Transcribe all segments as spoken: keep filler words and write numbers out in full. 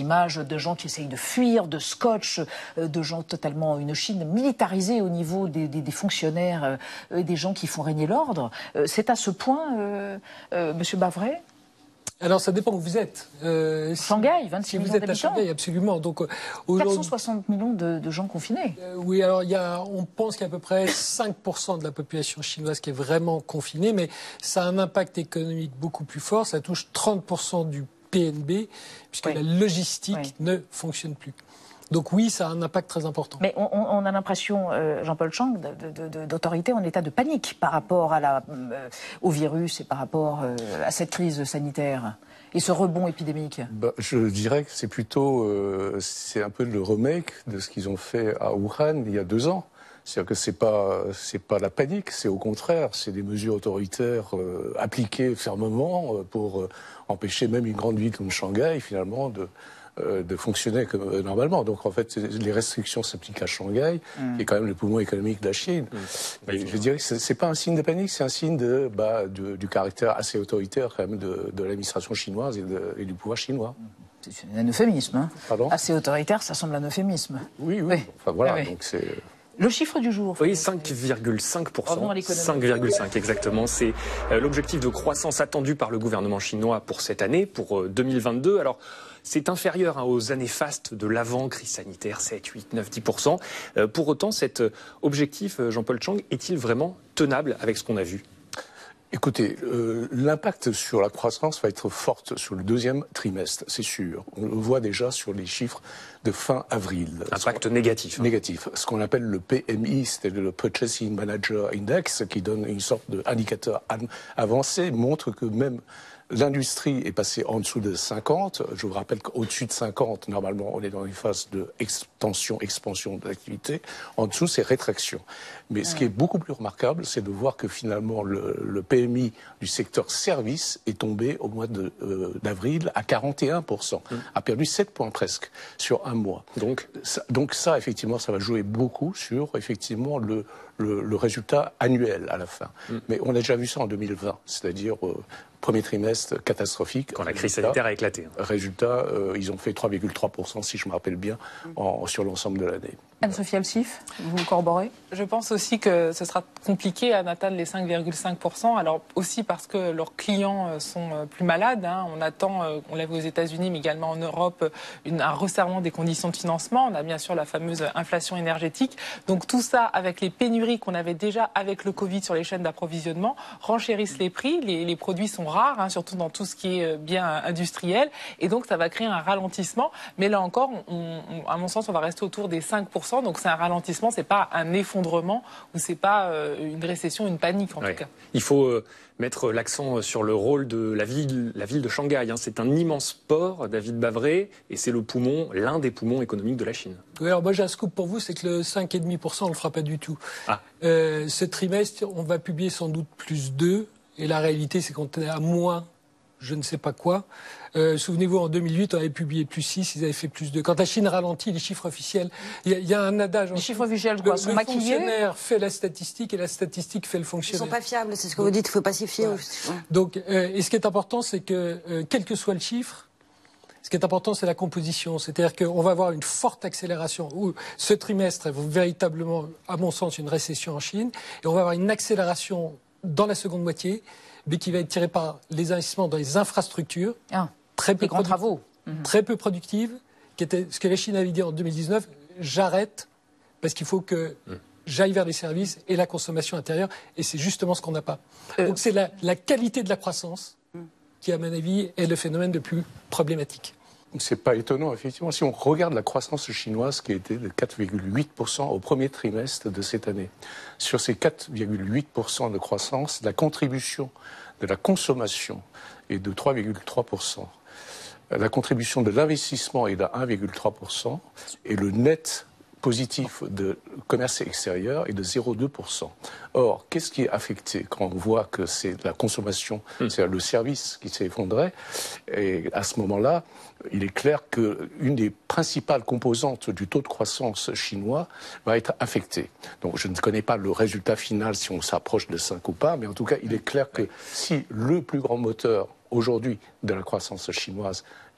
images de gens qui essayent de fuir, de scotch, de gens totalement... Une Chine militarisée au niveau des, des, des fonctionnaires, euh, des gens qui font régner l'ordre. Euh, c'est à ce point, euh, euh, Monsieur Bavray? Alors, ça dépend où vous êtes. Euh, Shanghai, vingt-six si millions vous êtes d'habitants. à Shanghai, absolument. Donc, euh, quatre cent soixante millions de, de gens confinés. Euh, oui, alors il y a, on pense qu'il y a à peu près cinq pour cent de la population chinoise qui est vraiment confinée, mais ça a un impact économique beaucoup plus fort. Ça touche trente pour cent du P N B, puisque oui. la logistique oui. ne fonctionne plus. Donc oui, ça a un impact très important. Mais on, on a l'impression, euh, Jean-Paul Chang, d'autorité en état de panique par rapport à la, euh, au virus et par rapport euh, à cette crise sanitaire et ce rebond épidémique. Bah, je dirais que c'est plutôt, euh, c'est un peu le remake de ce qu'ils ont fait à Wuhan il y a deux ans. C'est-à-dire que c'est pas, c'est pas la panique, c'est au contraire, c'est des mesures autoritaires euh, appliquées fermement euh, pour euh, empêcher même une grande ville comme Shanghai finalement de de fonctionner comme, euh, normalement. Donc en fait, les restrictions s'appliquent à Shanghai, mmh. qui est quand même le poumon économique de la Chine. Mmh. Et je dirais que c'est, c'est pas un signe de panique, c'est un signe de, bah, de, du caractère assez autoritaire quand même de, de l'administration chinoise et, de, et du pouvoir chinois. C'est un euphémisme. Hein. Pardon ? Assez autoritaire, ça semble un euphémisme. Oui, oui. oui. Enfin voilà, oui. donc c'est... Le chiffre du jour. Oui, cinq virgule cinq pour cent. cinq virgule cinq exactement. C'est euh, l'objectif de croissance attendu par le gouvernement chinois pour cette année, pour euh, deux mille vingt-deux. Alors, c'est inférieur hein, aux années fastes de l'avant-crise sanitaire, sept, huit, neuf, dix pour cent. Euh, pour autant, cet objectif, Jean-Paul Chang, est-il vraiment tenable avec ce qu'on a vu ? Écoutez, euh, l'impact sur la croissance va être forte sur le deuxième trimestre, c'est sûr. On le voit déjà sur les chiffres de fin avril. Impact négatif. Hein. Négatif. Ce qu'on appelle le P M I, c'est-à-dire le Purchasing Manager Index, qui donne une sorte d'indicateur avancé, montre que même l'industrie est passée en dessous de cinquante. Je vous rappelle qu'au-dessus de cinquante, normalement, on est dans une phase de extension, expansion de l'activité. En dessous, c'est rétraction. Mais ce qui est beaucoup plus remarquable, c'est de voir que finalement, le, le P M I du secteur service est tombé au mois de, euh, d'avril à quarante et un pour cent. Mmh. A perdu sept points presque sur un mois. Donc ça, donc ça, effectivement, ça va jouer beaucoup sur, effectivement, le, le, le résultat annuel à la fin. Mmh. Mais on a déjà vu ça en deux mille vingt, c'est-à-dire... Euh, Premier trimestre catastrophique. Quand la crise sanitaire a éclaté. Résultat, euh, ils ont fait trois virgule trois pour cent, si je me rappelle bien, en, sur l'ensemble de l'année. Anne-Sophie Alsif, vous corroborez ? Je pense aussi que ce sera compliqué à atteindre les cinq virgule cinq pour cent. Alors aussi parce que leurs clients sont plus malades. Hein. On attend, on l'a vu aux États-Unis, mais également en Europe, une, un resserrement des conditions de financement. On a bien sûr la fameuse inflation énergétique. Donc tout ça, avec les pénuries qu'on avait déjà avec le Covid sur les chaînes d'approvisionnement, renchérissent les prix. Les, les produits sont rares, hein, surtout dans tout ce qui est bien industriel. Et donc ça va créer un ralentissement. Mais là encore, on, on, à mon sens, on va rester autour des cinq pour cent. Donc c'est un ralentissement, c'est pas un effondrement ou c'est pas euh, une récession, une panique en ouais. tout cas. Il faut euh, mettre l'accent sur le rôle de la ville, la ville de Shanghai. Hein. C'est un immense port, David Bavray, et c'est le poumon, l'un des poumons économiques de la Chine. Oui, alors moi j'ai un scoop pour vous, c'est que le cinq virgule cinq pour cent on le fera pas du tout. Ah. Euh, ce trimestre, on va publier sans doute plus deux, et la réalité c'est qu'on est à moins je ne sais pas quoi. Euh, souvenez-vous, en deux mille huit, on avait publié plus six, ils avaient fait plus deux. Quand la Chine ralentit, les chiffres officiels, il y, y a un adage. Les chiffres officiels, quoi, le, sont le maquillés. Le fonctionnaire fait la statistique et la statistique fait le fonctionnaire. Ils ne sont pas fiables, c'est ce que vous dites, il faut pas s'y fier. Voilà. Donc, euh, et ce qui est important, c'est que, euh, quel que soit le chiffre, ce qui est important, c'est la composition. C'est-à-dire qu'on va avoir une forte accélération. Où ce trimestre est véritablement, à mon sens, une récession en Chine. Et on va avoir une accélération dans la seconde moitié, mais qui va être tirée par les investissements dans les infrastructures. Ah, très peu les grands travaux. Mmh. Très peu productives, qui était ce que la Chine avait dit en deux mille dix-neuf. J'arrête, parce qu'il faut que mmh. j'aille vers les services et la consommation intérieure. Et c'est justement ce qu'on n'a pas. Euh... Donc c'est la, la qualité de la croissance mmh. qui, à mon avis, est le phénomène le plus problématique. C'est pas étonnant, effectivement. Si on regarde la croissance chinoise qui était de quatre virgule huit pour cent au premier trimestre de cette année, sur ces quatre virgule huit pour cent de croissance, la contribution de la consommation est de trois virgule trois pour cent. La contribution de l'investissement est de un virgule trois pour cent et le net positif de commerce extérieur est de zéro virgule deux pour cent. Or, qu'est-ce qui est affecté quand on voit que c'est la consommation, mmh. c'est-à-dire le service qui s'est effondré? Et à ce moment-là, il est clair qu'une des principales composantes du taux de croissance chinois va être affectée. Donc, je ne connais pas le résultat final si on s'approche de cinq ou pas, mais en tout cas, il est clair que si le plus grand moteur aujourd'hui de la croissance chinoise est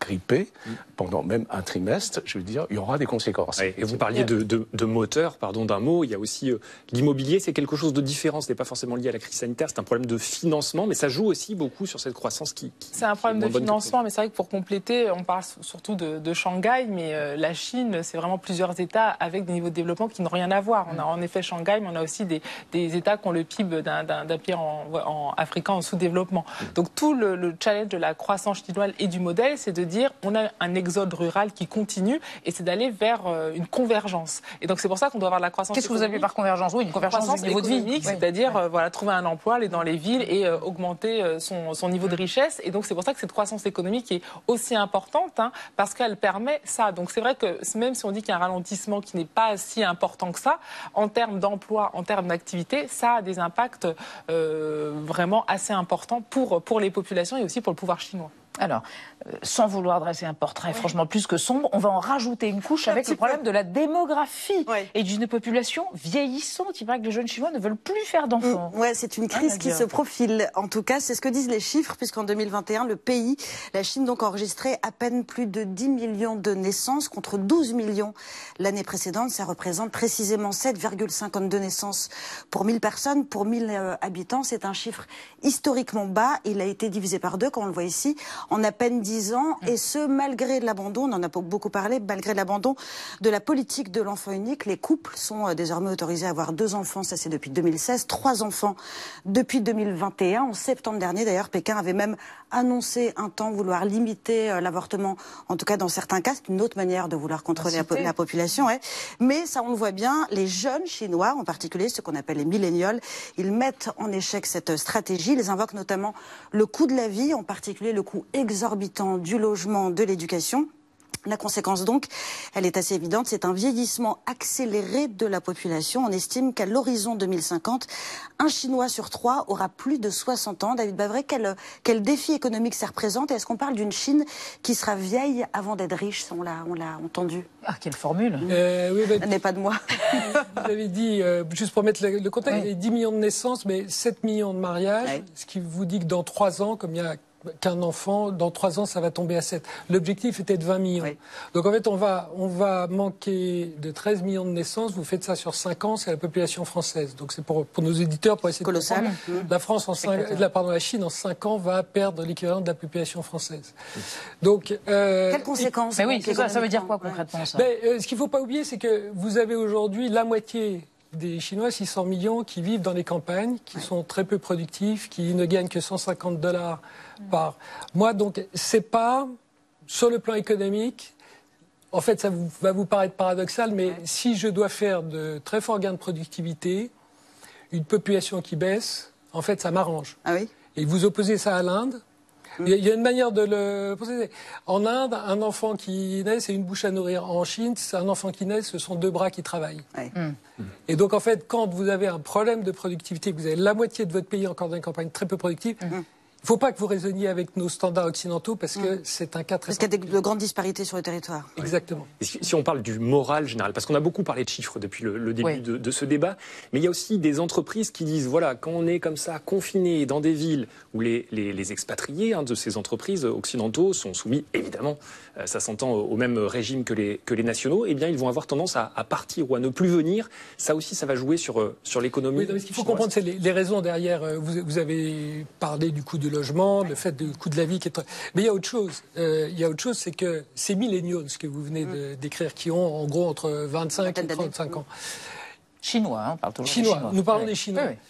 gripper pendant même un trimestre, je veux dire, il y aura des conséquences. Ouais, et vous parliez de, de, de moteur, pardon, d'un mot. Il y a aussi euh, l'immobilier, c'est quelque chose de différent. Ce n'est pas forcément lié à la crise sanitaire, c'est un problème de financement, mais ça joue aussi beaucoup sur cette croissance qui. qui c'est un problème de financement, mais c'est vrai que pour compléter, on parle surtout de, de Shanghai, mais euh, la Chine, c'est vraiment plusieurs États avec des niveaux de développement qui n'ont rien à voir. On a en effet Shanghai, mais on a aussi des, des États qui ont le P I B d'un, d'un, d'un pays en, en africain en sous-développement. Donc tout le, le challenge de la croissance chinoise et du modèle, c'est de dire on a un exode rural qui continue et c'est d'aller vers euh, une convergence. Et donc c'est pour ça qu'on doit avoir de la croissance. Qu'est-ce que vous appelez par convergence? Oui, une convergence croissance du niveau de vie, oui. C'est-à-dire euh, voilà, trouver un emploi, aller dans les villes et euh, augmenter euh, son, son niveau de richesse. Et donc c'est pour ça que cette croissance économique est aussi importante, hein, parce qu'elle permet ça. Donc c'est vrai que même si on dit qu'il y a un ralentissement qui n'est pas si important que ça, en termes d'emploi, en termes d'activité, ça a des impacts euh, vraiment assez importants pour, pour les populations et aussi pour le pouvoir chinois. Alors, euh, sans vouloir dresser un portrait oui. franchement plus que sombre, on va en rajouter une couche un avec le problème peu. de la démographie oui. et d'une population vieillissante. Il paraît que les jeunes Chinois ne veulent plus faire d'enfants. Mmh, ouais, c'est une crise ah, qui se profile. En tout cas, c'est ce que disent les chiffres, puisqu'en deux mille vingt et un, le pays, la Chine, donc, a enregistré à peine plus de dix millions de naissances contre douze millions l'année précédente. Ça représente précisément sept virgule cinquante-deux naissances pour mille personnes. Pour mille euh, habitants, c'est un chiffre historiquement bas. Il a été divisé par deux, comme on le voit ici, en à peine dix ans, et ce, malgré l'abandon, on en a beaucoup parlé, malgré l'abandon de la politique de l'enfant unique. Les couples sont désormais autorisés à avoir deux enfants, ça c'est depuis deux mille seize, trois enfants depuis deux mille vingt et un. En septembre dernier, d'ailleurs, Pékin avait même annoncé un temps vouloir limiter l'avortement, en tout cas dans certains cas. C'est une autre manière de vouloir contrôler la, po la population. Ouais. Mais ça, on le voit bien, les jeunes Chinois, en particulier ceux qu'on appelle les millénials, ils mettent en échec cette stratégie. Ils invoquent notamment le coût de la vie, en particulier le coût exorbitant du logement, de l'éducation. La conséquence donc, elle est assez évidente, c'est un vieillissement accéléré de la population. On estime qu'à l'horizon deux mille cinquante, un Chinois sur trois aura plus de soixante ans. David Bavray, quel, quel défi économique ça représente? Est-ce qu'on parle d'une Chine qui sera vieille avant d'être riche? On l'a, on l'a entendu. Ah, quelle formule euh, oui, bah, n'est pas de moi. Vous avez dit, euh, juste pour mettre le, le contexte, oui. dix millions de naissances, mais sept millions de mariages, oui. ce qui vous dit que dans trois ans, comme il y a qu'un enfant, dans trois ans, ça va tomber à sept. L'objectif était de vingt millions. Oui. Donc en fait, on va, on va manquer de treize millions de naissances. Vous faites ça sur cinq ans, c'est la population française. Donc c'est pour, pour nos éditeurs, pour essayer Colossal. de comprendre. La France, en cinq, la, pardon, la Chine, en cinq ans, va perdre l'équivalent de la population française. Donc, euh, quelles conséquences? Mais oui, c'est ça, ça veut dire quoi concrètement ça? Mais, euh, ce qu'il ne faut pas oublier, c'est que vous avez aujourd'hui la moitié des Chinois, six cents millions, qui vivent dans les campagnes, qui ouais. sont très peu productifs, qui ne gagnent que cent cinquante dollars par mois. Donc, c'est pas, sur le plan économique, en fait, ça vous, va vous paraître paradoxal, mais ouais. si je dois faire de très forts gains de productivité, une population qui baisse, en fait, ça m'arrange. Ah oui? Et vous opposez ça à l'Inde. Il y a une manière de le poser. En Inde, un enfant qui naît, c'est une bouche à nourrir. En Chine, c'est un enfant qui naît, ce sont deux bras qui travaillent. Oui. Mmh. Et donc, en fait, quand vous avez un problème de productivité, que vous avez la moitié de votre pays encore dans une campagne très peu productive, mmh. il ne faut pas que vous raisonniez avec nos standards occidentaux parce que mmh. c'est un cas très... Parce qu'il y a de, de grandes disparités sur le territoire. Exactement. Et si, si on parle du moral général, parce qu'on a beaucoup parlé de chiffres depuis le, le début oui. de, de ce débat, mais il y a aussi des entreprises qui disent, voilà, quand on est comme ça, confiné dans des villes où les, les, les expatriés hein, de ces entreprises occidentaux sont soumis, évidemment, euh, ça s'entend au même régime que les, que les nationaux, eh bien, ils vont avoir tendance à, à partir ou à ne plus venir. Ça aussi, ça va jouer sur, sur l'économie. Oui, ce qu'il faut comprendre, c'est les, les raisons derrière. Vous, vous avez parlé du coût du logement, le fait du coût de la vie qui est... Mais il y a autre chose. Euh, il y a autre chose, c'est que ces milléniaux, ce que vous venez de décrire, qui ont en gros entre vingt-cinq et trente-cinq ans. Chinois, hein, on parle toujours Chinois. des Chinois. Nous parlons oui. des Chinois. Oui.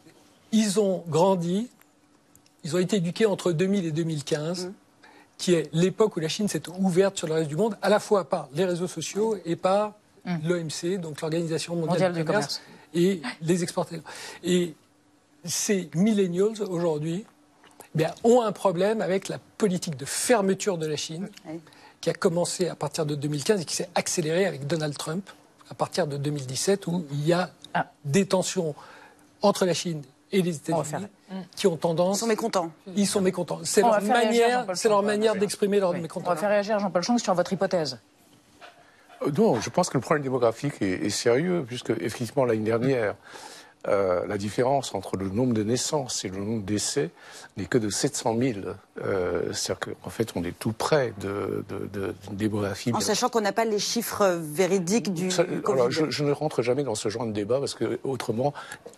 Ils ont grandi, ils ont été éduqués entre deux mille et deux mille quinze, mmh. qui est l'époque où la Chine s'est ouverte sur le reste du monde, à la fois par les réseaux sociaux et par mmh. l'O M C, donc l'Organisation mondiale, mondiale du commerce, commerce, et les exportateurs. Et ces millennials, aujourd'hui, bien, ont un problème avec la politique de fermeture de la Chine, oui. qui a commencé à partir de deux mille quinze et qui s'est accélérée avec Donald Trump à partir de deux mille dix-sept, où il y a ah. des tensions entre la Chine et les États-Unis qui ont tendance... Ils sont mécontents. Ils sont mécontents. C'est leur manière, c'est leur manière d'exprimer leur oui. mécontentement. On va faire réagir Jean-Paul Chang sur votre hypothèse. Euh, non, je pense que le problème démographique est, est sérieux, puisque, effectivement, l'année dernière, euh, la différence entre le nombre de naissances et le nombre de décès n'est que de sept cent mille. Euh, C'est-à-dire qu'en fait, on est tout près de, de, de, d'une démographie. En sachant qu'on n'a pas les chiffres véridiques du Ça, Covid. alors, je, je ne rentre jamais dans ce genre de débat parce que autrement,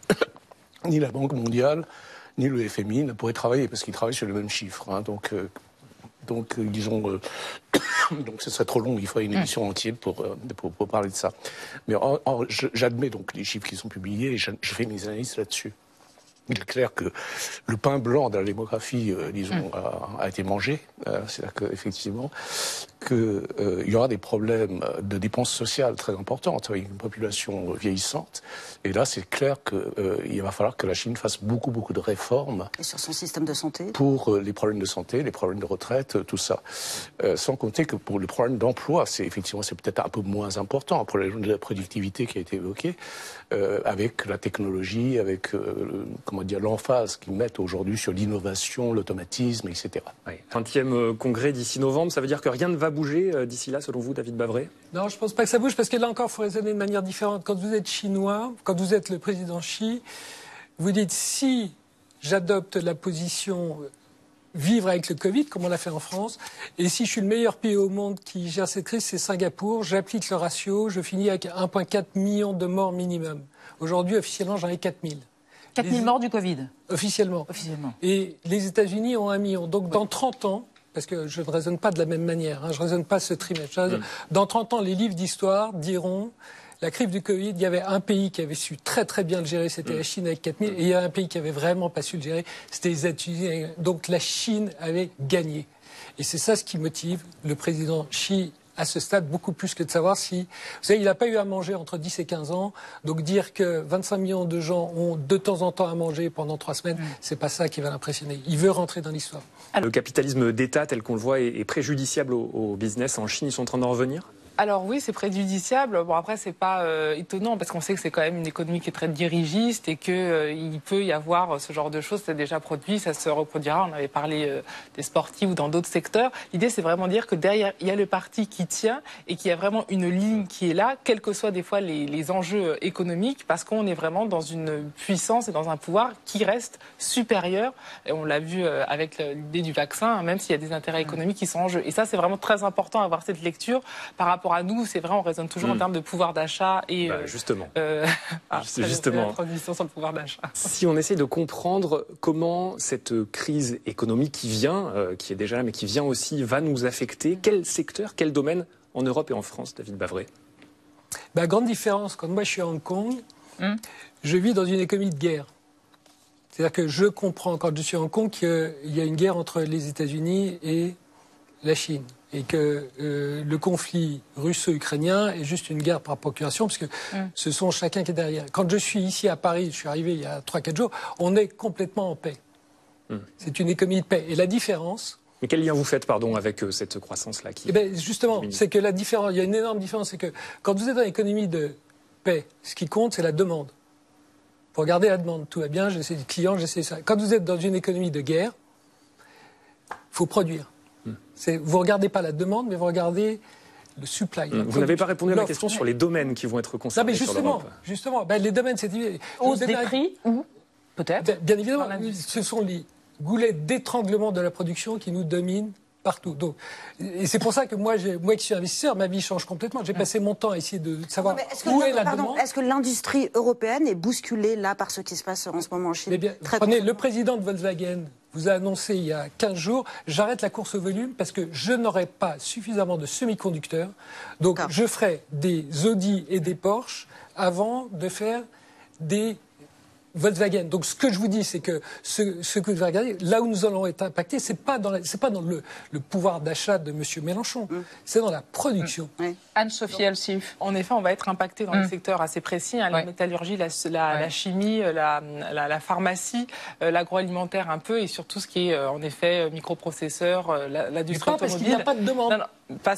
ni la Banque mondiale, ni le F M I ne pourraient travailler parce qu'ils travaillent sur les mêmes chiffres. Hein, donc, euh, donc, euh, disons, euh, donc ce serait trop long. Il faudrait une émission entière pour, euh, pour, pour parler de ça. Mais en, en, j'admets donc les chiffres qui sont publiés et je, je fais mes analyses là-dessus. Il est clair que le pain blanc de la démographie, euh, disons, a, a été mangé. Euh, C'est-à-dire qu'effectivement, qu'il euh, y aura des problèmes de dépenses sociales très importantes avec une population vieillissante. Et là, c'est clair qu'il euh, va falloir que la Chine fasse beaucoup, beaucoup de réformes. Et sur son système de santé ? Pour euh, les problèmes de santé, les problèmes de retraite, euh, tout ça. Euh, sans compter que pour les problèmes d'emploi, c'est effectivement, c'est peut-être un peu moins important pour les de la productivité qui a été évoquée, euh, avec la technologie, avec euh, le, comment dire, l'emphase qu'ils mettent aujourd'hui sur l'innovation, l'automatisme, et cetera. Oui. vingtième congrès d'ici novembre, ça veut dire que rien ne va bouger d'ici là, selon vous, David Bavret ? Non, je ne pense pas que ça bouge, parce que là encore, il faut raisonner de manière différente. Quand vous êtes chinois, quand vous êtes le président Xi, vous dites, si j'adopte la position vivre avec le Covid, comme on l'a fait en France, et si je suis le meilleur pays au monde qui gère cette crise, c'est Singapour, j'applique le ratio, je finis avec un virgule quatre million de morts minimum. Aujourd'hui, officiellement, j'en ai quatre mille. quatre mille morts du Covid. Officiellement. Officiellement. Et les États-Unis ont un million. Donc, dans trente ans, parce que je ne raisonne pas de la même manière, hein, je ne raisonne pas ce trimestre. Mmh. Dans trente ans, les livres d'histoire diront, la crise du Covid, il y avait un pays qui avait su très très bien le gérer, c'était mmh. la Chine avec quatre mille, et il y a un pays qui avait vraiment pas su le gérer, c'était les États-Unis. Donc la Chine avait gagné. Et c'est ça ce qui motive le président Xi à ce stade, beaucoup plus que de savoir si... Vous savez, il n'a pas eu à manger entre dix et quinze ans, donc dire que vingt-cinq millions de gens ont de temps en temps à manger pendant trois semaines, mmh. c'est pas ça qui va l'impressionner. Il veut rentrer dans l'histoire. Le capitalisme d'État, tel qu'on le voit, est préjudiciable au, au business en Chine. Ils sont en train d'en revenir ? Alors oui, c'est préjudiciable. Bon, après, c'est pas euh, étonnant parce qu'on sait que c'est quand même une économie qui est très dirigiste et qu'il euh, peut y avoir ce genre de choses. C'est déjà produit, ça se reproduira. On avait parlé euh, des sportifs ou dans d'autres secteurs. L'idée, c'est vraiment dire que derrière, il y a le parti qui tient et qu'il y a vraiment une ligne qui est là, quels que soient des fois les, les enjeux économiques, parce qu'on est vraiment dans une puissance et dans un pouvoir qui reste supérieur. Et on l'a vu euh, avec l'idée du vaccin, même s'il y a des intérêts économiques qui sont en jeu. Et ça, c'est vraiment très important d'avoir cette lecture par rapport à nous, c'est vrai, on raisonne toujours mmh. en termes de pouvoir d'achat et bah, justement. Euh, ah, justement. La transition sur le pouvoir d'achat. Si on essaie de comprendre comment cette crise économique qui vient, euh, qui est déjà là, mais qui vient aussi, va nous affecter, quel secteur, quel domaine en Europe et en France, David Bavret ? Bah, grande différence. Quand moi je suis à Hong Kong, mmh. je vis dans une économie de guerre. C'est-à-dire que je comprends quand je suis à Hong Kong qu'il y a une guerre entre les États-Unis et la Chine. Et que euh, le conflit russo-ukrainien est juste une guerre par procuration, parce que mmh. ce sont chacun qui est derrière. Quand je suis ici à Paris, je suis arrivé il y a trois quatre jours, on est complètement en paix. Mmh. C'est une économie de paix. Et la différence... Mais quel lien vous faites, pardon, avec euh, cette croissance-là qui... Eh ben, justement, c'est que la différence, il y a une énorme différence, c'est que quand vous êtes dans une économie de paix, ce qui compte, c'est la demande. Vous regardez la demande, tout va bien, j'essaie des clients, j'essaie ça. Quand vous êtes dans une économie de guerre, il faut produire. Vous ne regardez pas la demande, mais vous regardez le supply. Mmh. Vous n'avez pas répondu à ma question sur les domaines qui vont être concernés. Non, mais justement, justement ben, les domaines, c'est... Hausse des prix ou peut-être Bien évidemment, ce sont les goulets d'étranglement de la production qui nous dominent partout. Donc, et c'est pour ça que moi, moi qui suis investisseur, ma vie change complètement. J'ai passé mon temps à essayer de savoir est où que, est la pardon, demande. Est-ce que l'industrie européenne est bousculée là par ce qui se passe en ce moment en Chine? Eh bien, prenez le président de Volkswagen vous a annoncé il y a quinze jours, j'arrête la course au volume parce que je n'aurai pas suffisamment de semi-conducteurs. Donc ah. je ferai des Audi et des Porsche avant de faire des Volkswagen. Donc ce que je vous dis, c'est que ce, ce que vous allez regarder, là où nous allons être impactés, c'est pas dans la, c'est pas dans le, le pouvoir d'achat de M. Mélenchon, mmh. c'est dans la production. Mmh. Oui. Anne-Sophie Elsif. En effet, on va être impacté dans mmh. des secteurs assez précis, hein, ouais. la métallurgie, la, la, ouais. la chimie, la, la, la pharmacie, euh, l'agroalimentaire un peu, et surtout ce qui est euh, en effet microprocesseurs, euh, l'industrie automobile. Parce qu'il n'y a pas de demande. Non, non, pas